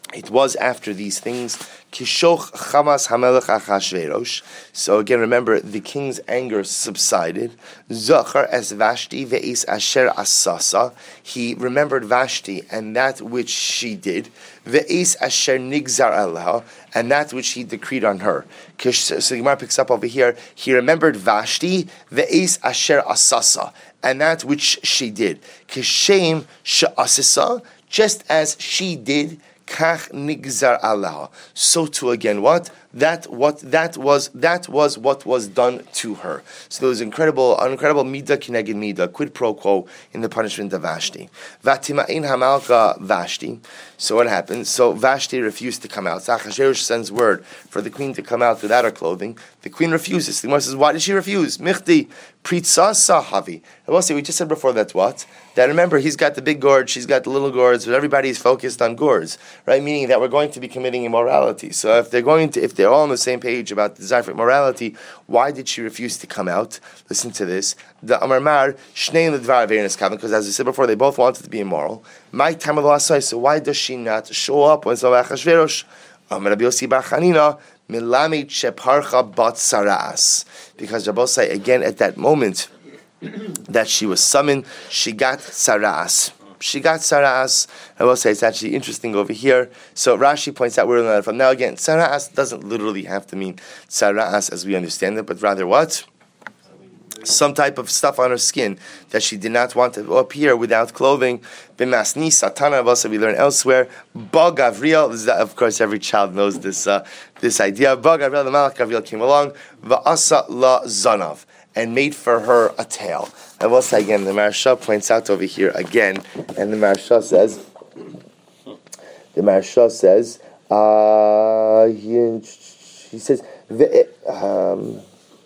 It was after these things. Kishoch Chamas Hamelech Achashverosh. So again, remember, the king's anger subsided. Zachar es Vashti ve'is asher asasa. He remembered Vashti and that which she did. Ve'is asher nigzar alha, and that which he decreed on her. So the Gemara picks up over here. He remembered Vashti ve'is asher asasa, and that which she did. Kishem she'asisa, just as she did. Kach nigzar Allah. So too again, what that what that was that was what was done to her. So there was incredible, incredible midah kineged midah, quid pro quo in the punishment of Vashti. Vatima'in hamalka Vashti. So what happened? So Vashti refused to come out. So Achashverosh sends word for the queen to come out without her clothing. The queen refuses. The Gemara says, why did she refuse? Michti pritza sahavi. I will say, we just said before that what? That remember, he's got the big gourds, she's got the little gourds, but everybody's focused on gourds, right? Meaning that we're going to be committing immorality. So if they're going to, if they're all on the same page about the desire for immorality, why did she refuse to come out? Listen to this. The Amar Mar Shnei Ledvar Aveiros Kavan, because as we said before, they both wanted to be immoral. My time of asai. So why does she not show up when so Achashverosh? Amar Rabbi Yossi bar Chanina Milamid Sheparcha Bat Saras, because Rabbi Yossi again at that moment that she was summoned, she got saras. She got saras. I will say it's actually interesting over here. So Rashi points out where we're from. Now again, saras doesn't literally have to mean saras as we understand it, but rather what? Some type of stuff on her skin that she did not want to appear without clothing. B'masni satana, also we learn elsewhere. Ba Gavriel, this is, of course every child knows this uh, this idea. Ba Gavriel, the Malach Gavriel came along. Va'asa la zanav, and made for her a tail. I will say again, the Maharsha points out over here again, and the Maharsha says, the Maharsha says, uh, he, he says, um,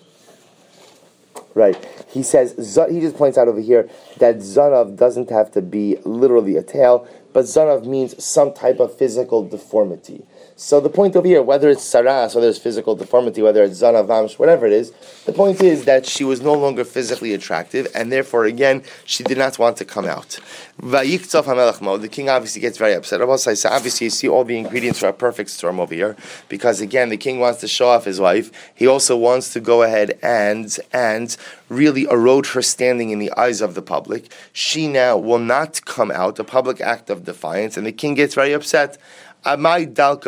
right, he says, he just points out over here that Zanav doesn't have to be literally a tail, but Zanav means some type of physical deformity. So the point over here, whether it's saras, whether it's physical deformity, whether it's zana vamsh, whatever it is, the point is that she was no longer physically attractive, and therefore, again, she did not want to come out. Vayiktzov hamelech mo. The king obviously gets very upset. So obviously, you see all the ingredients for a perfect storm over here, because again, the king wants to show off his wife. He also wants to go ahead and and really erode her standing in the eyes of the public. She now will not come out, a public act of defiance, and the king gets very upset. So why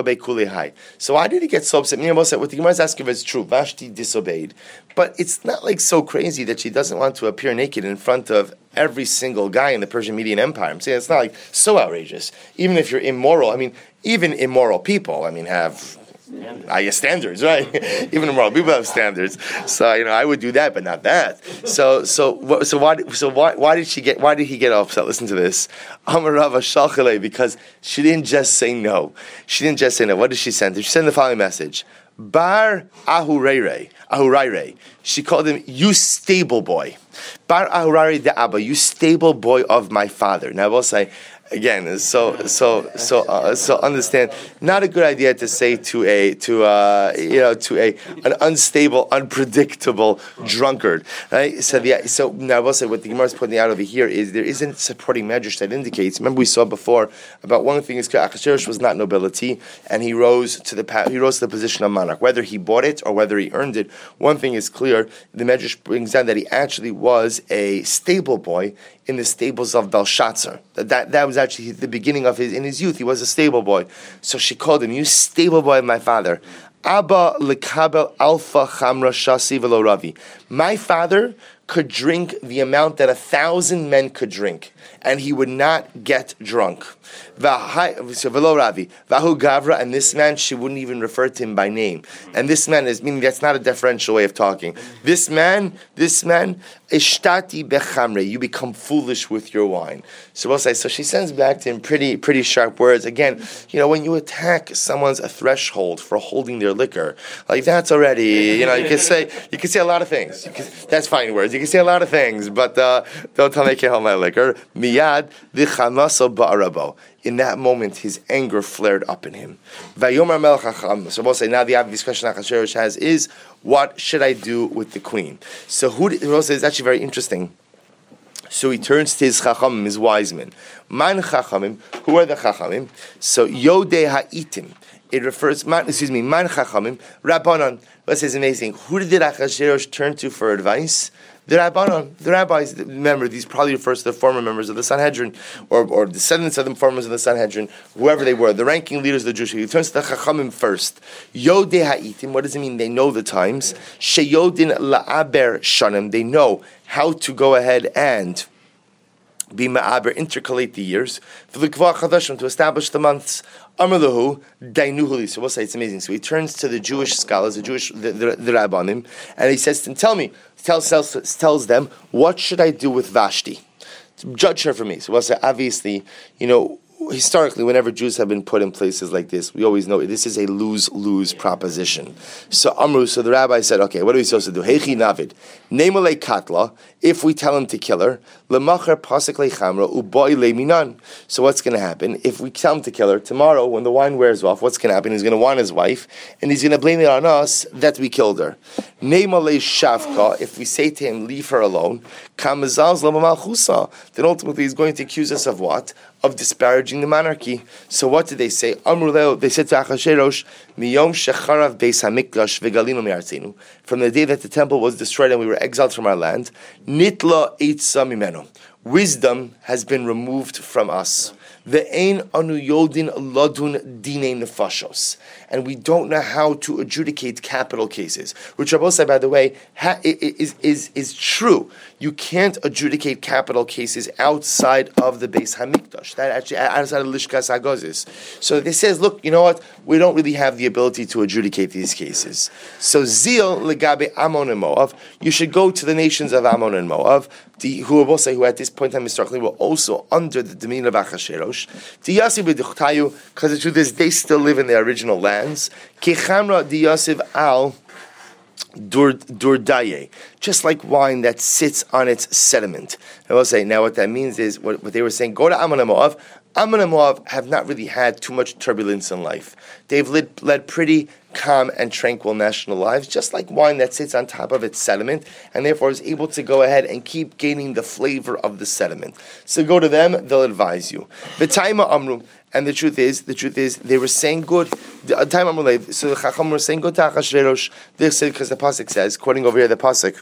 did he get so upset? What the Gemara is asking is true. Vashti disobeyed. But it's not like so crazy that she doesn't want to appear naked in front of every single guy in the Persian Median Empire. I'm saying it's not like so outrageous. Even if you're immoral, I mean, even immoral people, I mean, have higher standards, right? Even immoral people have standards. So you know, I would do that, but not that. So so so why so why why did she get why did he get upset? Listen to this. Amarava Shalchale, because she didn't just say no. She didn't just say no. What did she send? She sent the following message. Bar Ahurere, Ahurere. She called him, you stable boy. Bar Ahurere de Abba, you stable boy of my father. Now I will say, again, so so so uh, so understand. Not a good idea to say to a to uh, you know to a an unstable, unpredictable drunkard, right? So the so now I will say what the Gemara is pointing out over here is there isn't supporting medrash that indicates. Remember we saw before about one thing is Achashverosh was not nobility, and he rose to the he rose to the position of monarch. Whether he bought it or whether he earned it, one thing is clear. The medrash brings down that he actually was a stable boy in the stables of Belshazzar. That, that that was actually the beginning of his, in his youth, he was a stable boy. So she called him, you stable boy of my father. Abba lekabel alpha chamra shasi velo ravi. My father could drink the amount that a thousand men could drink, and he would not get drunk. Velo ravi. Vahu gavra, and this man, she wouldn't even refer to him by name. And this man is, meaning that's not a deferential way of talking. This man, this man, ishtati bechamre, you become foolish with your wine. So we'll say, so she sends back to him pretty, pretty sharp words. Again, you know, when you attack someone's a threshold for holding their liquor, like that's already, you know, you can say, you can say a lot of things. You can, that's fine words. You can say a lot of things, but uh, don't tell me I can't hold my liquor. Miyad v'chamaso ba'arabo. In that moment, his anger flared up in him. Vayomar melech hacham. So we'll say, now the obvious question Achashverosh has is, what should I do with the queen? So who? We'll say it's actually very interesting. So he turns to his chachamim, his wise men. Man chachamim, who are the chachamim? So Yodei ha'itim. It refers, man, excuse me, man chachamim, Rabbanon. Let's say it's amazing. Who did Achashverosh turn to for advice? The Rabbanon, the rabbis. Remember, these probably refers to the former members of the Sanhedrin, or, or descendants of the former members of the Sanhedrin, whoever they were, the ranking leaders of the Jewish. He turns to the Chachamim first. Yodei ha'itim. What does it mean? They know the times. Sheyodin la'aber shanim. They know how to go ahead and be ma'aber, intercalate the years, for the K'vah Chadashim, to establish the months. Amalahu dainuhuli. So we'll say it's amazing. So he turns to the Jewish scholars, the Jewish, the, the, the Rabbanim, and he says to them, tell me, tells, tells, tells them, what should I do with Vashti? Judge her for me. So we'll say, obviously, you know, historically, whenever Jews have been put in places like this, we always know this is a lose-lose proposition. So Amru, so the rabbi said, okay, what are we supposed to do? Heichi navid, nemalei katla, if we tell him to kill her, lemacher pasek lechamra, uboi leminan. So what's going to happen? If we tell him to kill her, tomorrow, when the wine wears off, what's going to happen? He's going to want his wife, and he's going to blame it on us that we killed her. Nemalei shavka, if we say to him, leave her alone, kamazaz lamamalchusa, then ultimately he's going to accuse us of what? Of disparaging the monarchy. So what did they say? Amruleo, they said to Achashverosh, Miyom shecharav beis hamikdash v'galinu mi'artzinu. From the day that the temple was destroyed and we were exiled from our land, nitla eitza mimenu. Wisdom has been removed from us. Ve'ein anu yodin ladun dinei nefashos. And we don't know how to adjudicate capital cases. Which Rabbi said, by the way, ha- is, is, is true. You can't adjudicate capital cases outside of the Beis Hamikdash. That actually, outside of Lishkas HaGozis. So this says, look, you know what? We don't really have the ability to adjudicate these cases. So Zil legabe Ammon and Moav, you should go to the nations of Ammon and Moav, the, who will say, who at this point in time historically were also under the dominion of Achashverosh, because the truth is they still live in their original lands. Kechamra di Yosef al dur durdaye, just like wine that sits on its sediment. I will say now what that means is what, what they were saying. Go to Ammon and Moav. Ammon and Moav have not really had too much turbulence in life. They've led, led pretty calm and tranquil national lives, just like wine that sits on top of its sediment, and therefore is able to go ahead and keep gaining the flavor of the sediment. So go to them; they'll advise you. V'taima amru, and the truth is, the truth is, they were saying good. The time amru, so the Chacham were saying good to Achashverosh. They said because the pasuk says, quoting over here the pasuk.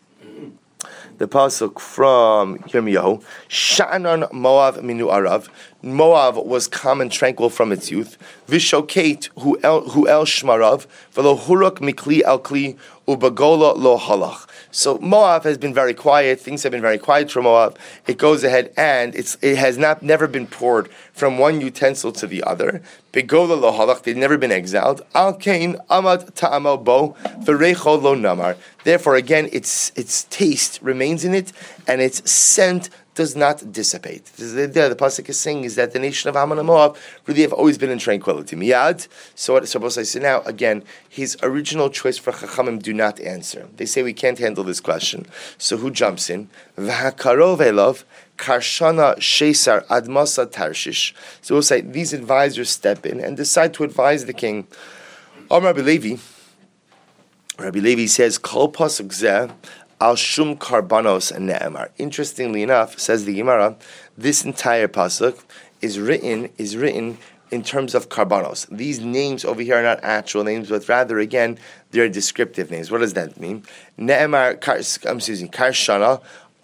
The pasuk from Yirmiyahu, Sha'anan Moav minu arav. Moav was calm and tranquil from its youth. Vishokate hu el hu el shmarav v'lo huruk mikli al kli ubagola lo halach. So Moab has been very quiet. Things have been very quiet for Moab. It goes ahead and it's it has not never been poured from one utensil to the other. Begola lo halach. They've never been exiled. Al kain amad ta'amo bo v'reicho lo namar. Therefore, again, its its taste remains in it, and its scent does not dissipate. The, the, the pasuk is saying is that the nation of Ammon and Moab really have always been in tranquility. Miyad. So what so I say now again, his original choice for Chachamim do not answer. They say we can't handle this question. So who jumps in? V'hakarov elov karshana sheisar admasa tarshish. So we'll say these advisors step in and decide to advise the king. Amar Rabbi Levi. Rabbi Levi says kol pasuk zeh al shum karbanos and ne'emar. Interestingly enough, says the Gemara, this entire pasuk is written is written in terms of karbanos. These names over here are not actual names, but rather again they're descriptive names. What does that mean? Ne'emar, kar, I'm excuse me, karshana.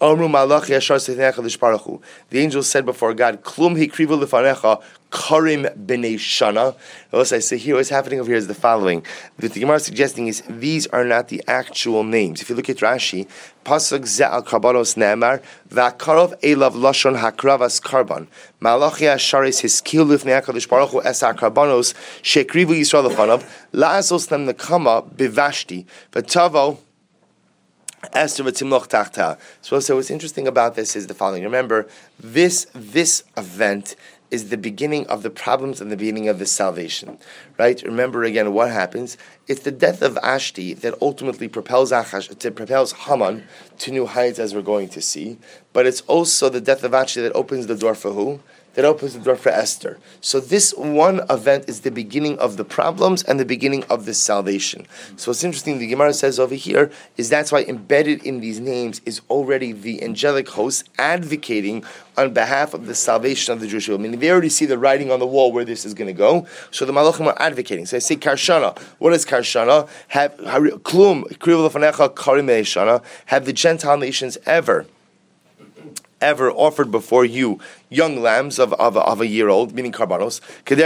The angel said before God, Klum hikrivu lefanecha karim b'nei shana. Also, I say here what's happening over here is the following. What the Gemara is suggesting is these are not the actual names. If you look at Rashi, pasuk ze al karbanos ne'emar v'akarov elav lashon hakravas karban malachi asharis hiskil lifnei HaKadosh Baruch Hu es karbanos shekrivu Yisrael lefanav la'asos them nekama bivashti v'tavo. So what's interesting about this is the following. Remember, this this event is the beginning of the problems and the beginning of the salvation. Right? Remember again what happens. It's the death of Ashti that ultimately propels Achash, to propels Haman to new heights, as we're going to see. But it's also the death of Ashti that opens the door for who? that opens the door for Esther. So this one event is the beginning of the problems and the beginning of the salvation. So what's interesting, the Gemara says over here, is that's why embedded in these names is already the angelic host advocating on behalf of the salvation of the Jewish people. I mean, they already see the writing on the wall where this is going to go. So the Malachim are advocating. So I say Karshana. What is Karshana? Have Klum Kriv Lefanecha Karim Shana. Have the Gentile nations ever ever offered before you young lambs of, of, of a year old, meaning karbanos,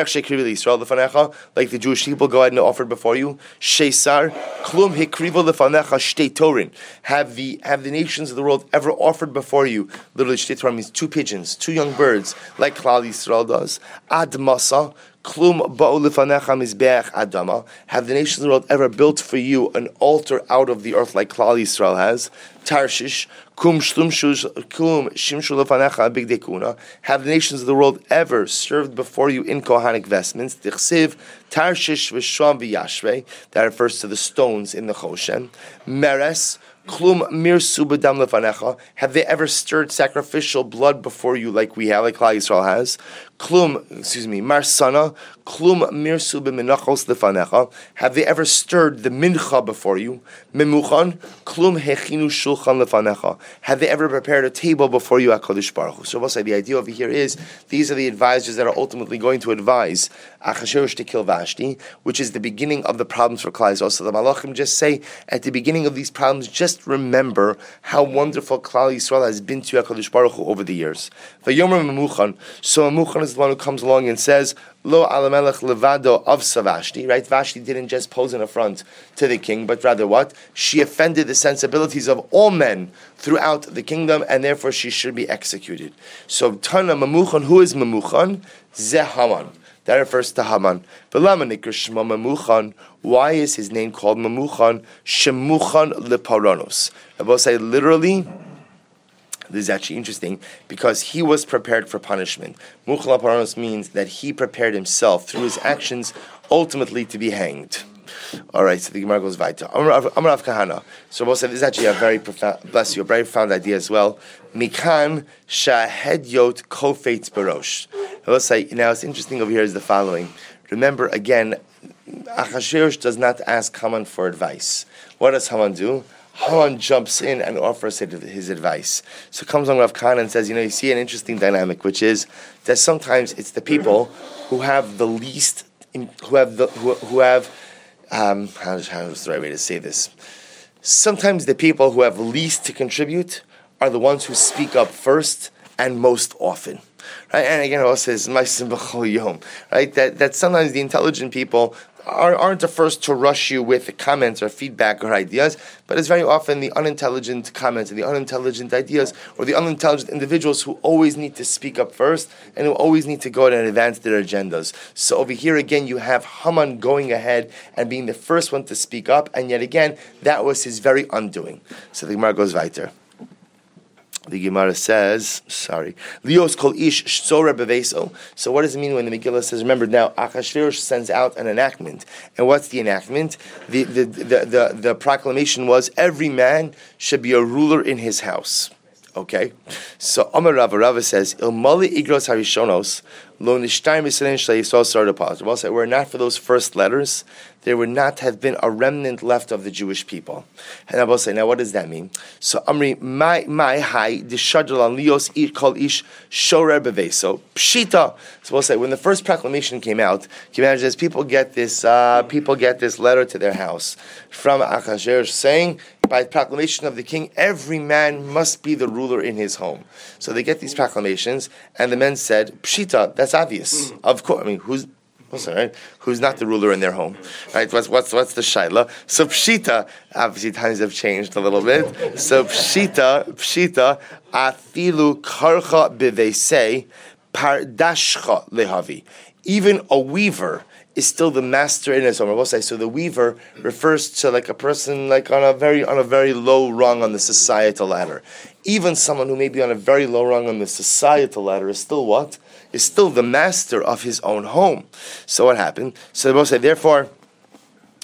like the Jewish people go ahead and offered before you, Shesar, Klum hikrivo lefanecha shtei torin. Have the have the nations of the world ever offered before you? Literally, shtei torin means two pigeons, two young birds, like Klal Yisrael does. Ad masa. Klum ba'u lefanecha mizbeach adama. Have the nations of the world ever built for you an altar out of the earth like Klal Yisrael has? Tarshish, kum shlum kum shimshu lefanecha bigdei kuna. Have the nations of the world ever served before you in Kohanic vestments? Tichsiv, Tarshish v'sham v'yashvei. That refers to the stones in the Choshen. Meres. Klum mirsu b'dam lefanecha. Have they ever stirred sacrificial blood before you, like we have, like Klal Yisrael has? Klum, excuse me, marsana. Klum mirsu b'minachos lefanecha. Have they ever stirred the mincha before you? Memuchan. Klum hechinu shulchan lefanecha. Have they ever prepared a table before you? HaKadosh Baruch Hu. So we'll say the idea over here is these are the advisors that are ultimately going to advise Achashverosh to kill Vashti, which is the beginning of the problems for Klal Yisrael. So the Malachim just say at the beginning of these problems, just remember how wonderful Klal Yisrael has been to HaKadosh Baruch Hu over the years. Vayomer Memuchan. So Memuchan is the one who comes along and says, Lo alamelech levado of Vashti, right? Vashti didn't just pose an affront to the king, but rather what? She offended the sensibilities of all men throughout the kingdom, and therefore she should be executed. So Tana Memuchan, who is Memuchan? Zeh Haman. That refers to Haman. Why is his name called Memuchan? Shemuchan leparonos. I will say literally, this is actually interesting, because he was prepared for punishment. Muchan leparonos means that he prepared himself through his actions ultimately to be hanged. All right, so the Gemara goes weiter. Amar Rav Kahana. So we'll say this is actually a very profound, bless you, a very profound idea as well. Mikan shahedyot kofetz barosh. I will say, now it's interesting over here is the following. Remember, again, Achashverosh does not ask Haman for advice. What does Haman do? Haman jumps in and offers his advice. So comes on Rav Kahana and says, you know, you see an interesting dynamic, which is that sometimes it's the people who have the least, who have the, who, who have, um, how, how is the right way to say this? Sometimes the people who have least to contribute are the ones who speak up first and most often. Right? And again, it also says, right? That, that sometimes the intelligent people are, aren't the first to rush you with comments or feedback or ideas, but it's very often the unintelligent comments and the unintelligent ideas or the unintelligent individuals who always need to speak up first and who always need to go ahead and advance their agendas. So over here again, you have Haman going ahead and being the first one to speak up, and yet again, that was his very undoing. So the Gemara goes weiter. The Gemara says, sorry, Lios kol ish shtzora beveso. So what does it mean when the Megillah says, remember now, Achashverosh sends out an enactment. And what's the enactment? The, the, the, the, the proclamation was, every man should be a ruler in his house. Okay? So Amar Rava, Rava says, Il mali igros harishonos, lo nishtar misrein shlei yisrael sardapaz. Well said, were it not for those first letters, there would not have been a remnant left of the Jewish people. And I will say, now what does that mean? So Amri, my my hai dishadol an lios kol ish shorer beveso pshita. So we'll say, when the first proclamation came out, can you imagine as people get this uh, people get this letter to their house from Achashverosh saying, by proclamation of the king, every man must be the ruler in his home. So they get these proclamations, and the men said, pshita, that's obvious. Mm. Of course, I mean, who's Right? Who's not the ruler in their home? Right? What's what's what's the shaila? So pshita, obviously times have changed a little bit. So pshita, pshita, afilu karcha bivesei pardashcha lehavi. Even a weaver is still the master in his home. I will say, so the weaver refers to like a person like on a very on a very low rung on the societal ladder. Even someone who may be on a very low rung on the societal ladder is still what? Is still the master of his own home. So what happened? So they both say, therefore,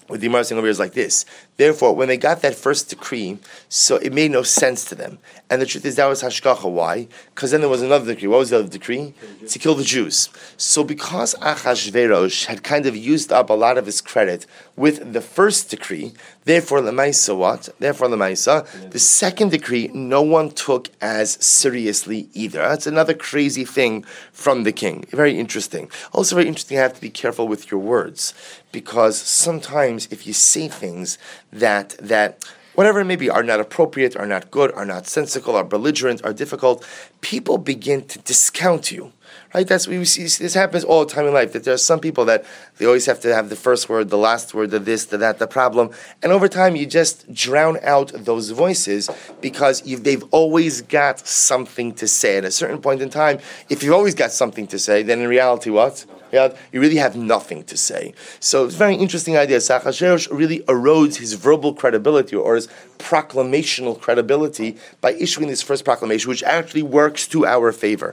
What the Gemara is saying over here is like this. Therefore, when they got that first decree, so it made no sense to them. And the truth is that was hashgacha. Why? Because then there was another decree. What was the other decree? To kill the Jews. So because Achashverosh had kind of used up a lot of his credit with the first decree, therefore Lemaisa what? Therefore Lemaisa, the second decree no one took as seriously either. That's another crazy thing from the king. Very interesting. Also very interesting, you have to be careful with your words. Because sometimes if you say things that that whatever it may be are not appropriate, are not good, are not sensical, are belligerent, are difficult, people begin to discount you. Right? That's what we see. This happens all the time in life. That there are some people that they always have to have the first word, the last word, the this, the that, the problem. And over time, you just drown out those voices because you've, they've always got something to say. At a certain point in time, if you've always got something to say, then in reality, what? Yeah, you really have nothing to say. So it's a very interesting idea. Achashverosh really erodes his verbal credibility or his proclamational credibility by issuing this first proclamation, which actually works to our favor.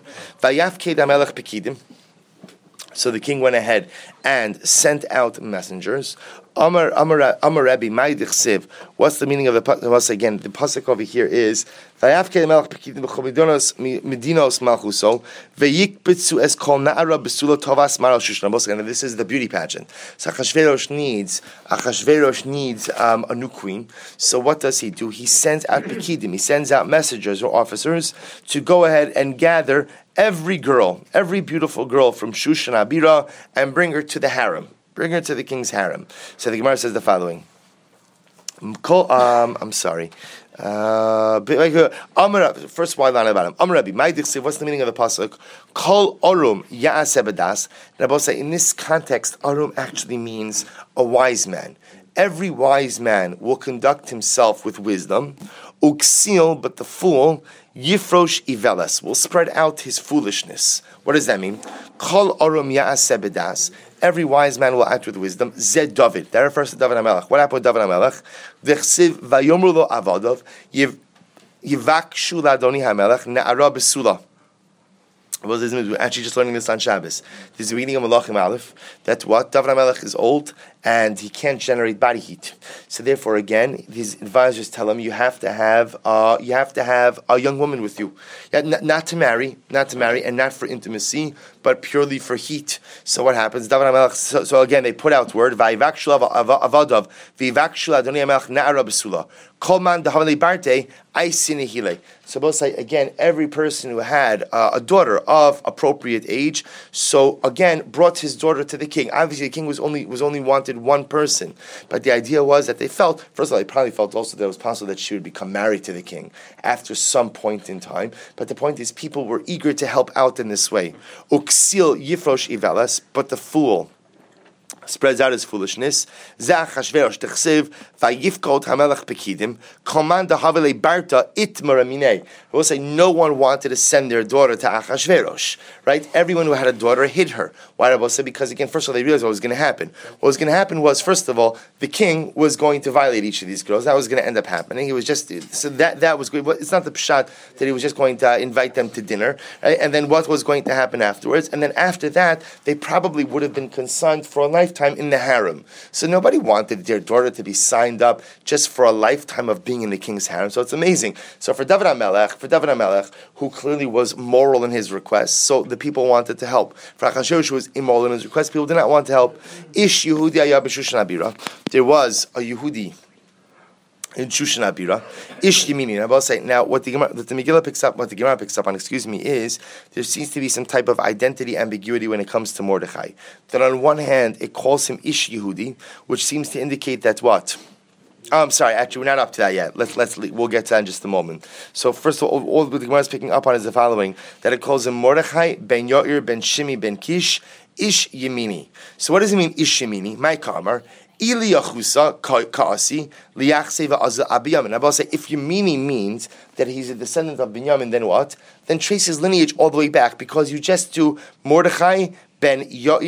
So the king went ahead and sent out messengers. Amar Amar Amar Rabbi Ma'idich. What's the meaning of the pasuk? Again, the pasuk over here is Vayafke Melech Pekidim b'chomidonos medinos malchuso veyikbitzu es kol na'ara b'sula tovas maral Shushan. And this is the beauty pageant. So Achashverosh needs Achashverosh needs um, a new queen. So what does he do? He sends out Pekidim. He sends out messengers or officers to go ahead and gather every girl, every beautiful girl from Shushan Abira, and bring her to the harem. Bring her to the king's harem. So the Gemara says the following. Um, I'm sorry. Uh, first one line about him. Amar Rabbi, what's the meaning of the pasuk? Kol orum ya'aseh b'das. And I say in this context, orum actually means a wise man. Every wise man will conduct himself with wisdom. Uksil, but the fool, yifrosh ivelas, will spread out his foolishness. What does that mean? Kol orum ya'aseh b'das. Every wise man will act with wisdom. Zed David. That refers to David HaMelech. What happened with David HaMelech? V'chsiv vayomru lo avadov yivakshu ladoni HaMelech na'ara b'sula. Well, we're actually just learning this on Shabbos. This is the reading of Malachim Aleph. That what? David HaMelech is old and he can't generate body heat. So therefore, again, his advisors tell him you have to have uh, you have to have a young woman with you, yeah, n- not to marry, not to marry, and not for intimacy, but purely for heat. So what happens? David HaMelech. So, so again, they put out word. Vayivakshu avadav vivakshu adoni HaMelech na'ara b'sula. Kol man dahavle barte aisinehile. So both say again, every person who had uh, a daughter of appropriate age, so again brought his daughter to the king. Obviously, the king was only was only wanted one person, but the idea was that they felt, first of all, they probably felt also that it was possible that she would become married to the king after some point in time. But the point is, people were eager to help out in this way. Uksil yifrosh ivelas, but the fool spreads out his foolishness. Zachashverosh techsev vayifkot hamelech pekidim command havele barta itmar aminei. I will say no one wanted to send their daughter to Achashverosh. Right? Everyone who had a daughter hid her. Why did I say? Because again, first of all, they realized what was going to happen. What was going to happen was, first of all, the king was going to violate each of these girls. That was going to end up happening. He was just so that that was good. It's not the pshat that he was just going to invite them to dinner, right? And then what was going to happen afterwards? And then after that, they probably would have been consigned for a lifetime in the harem. So nobody wanted their daughter to be signed up just for a lifetime of being in the king's harem. So it's amazing. So for David HaMelech, for David HaMelech, who clearly was moral in his request, so the people wanted to help. For Achashverosh, who was immoral in his request, people did not want to help. Ish Yehudi Ayah b'Shushan Abira. There was a Yehudi in Shushan Abira. Ish Yemini. I will say now what the Gemara, what the Megillah picks up, what the Gemara picks up on, excuse me, is there seems to be some type of identity ambiguity when it comes to Mordechai. That on one hand it calls him Ish Yehudi, which seems to indicate that what? Oh, I'm sorry. Actually, we're not up to that yet. Let's let's we'll get to that in just a moment. So first of all, all the Gemara is picking up on is the following: that it calls him Mordechai ben Yair ben Shimi ben Kish Ish Yemini. So what does it mean Ish Yemini? My kamar. Ili Yachusa Kaasi Liachseva Abiyamin. I will say if Yemini means that he's a descendant of Binyamin, then what? Then trace his lineage all the way back, because you just do Mordechai ben Yair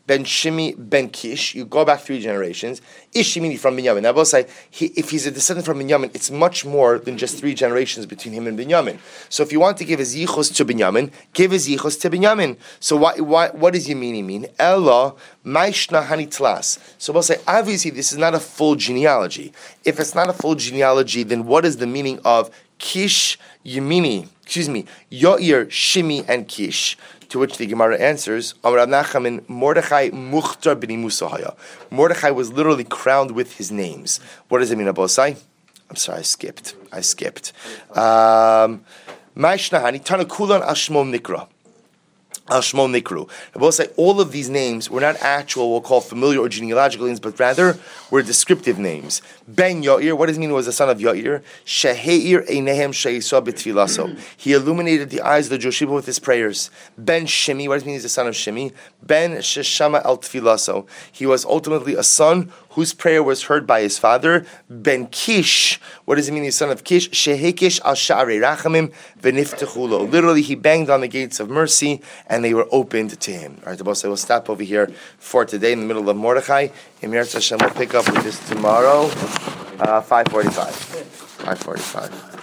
ben Shimi ben Kish. You go back three generations. Ish Shimini from Binyamin. Now, both say he, if he's a descendant from Binyamin, it's much more than just three generations between him and Binyamin. So, if you want to give a zichus to Binyamin, give a zichus to Binyamin. So, why, why, what does Yemini mean? Ella Maishna Hanitlas. So, both say obviously this is not a full genealogy. If it's not a full genealogy, then what is the meaning of Kish Yemini? Excuse me, Yair, Shimi, and Kish. To which the Gemara answers, Amar Nachamin, Mordechai Muchtar b'ni Musahaya. Mordechai was literally crowned with his names. What does it mean, Abosai? I'm sorry, I skipped. I skipped. Um, Maishnahani, Tanakulan Ashmon Nikra. Ashmon Nikru. I will say all of these names were not actual, we'll call familiar or genealogical names, but rather were descriptive names. Ben Yair, what does it mean was the son of Yair? Sheheir einehem sheisah b'tfilaso. He illuminated the eyes of the Jewish people with his prayers. Ben Shimi, what does it mean he's the son of Shimi? Ben Sheshama el tfilaso. He was ultimately a son whose prayer was heard by his father. Ben Kish, what does it mean he's the son of Kish? Shehekish al sha'arei rachamim v'niftechulo. Literally, he banged on the gates of mercy and they were opened to him. All right, the boss, I will stop over here for today in the middle of Mordechai. In Yirtzeh Hashem, we'll pick up with this tomorrow, uh, five forty-five. five forty-five.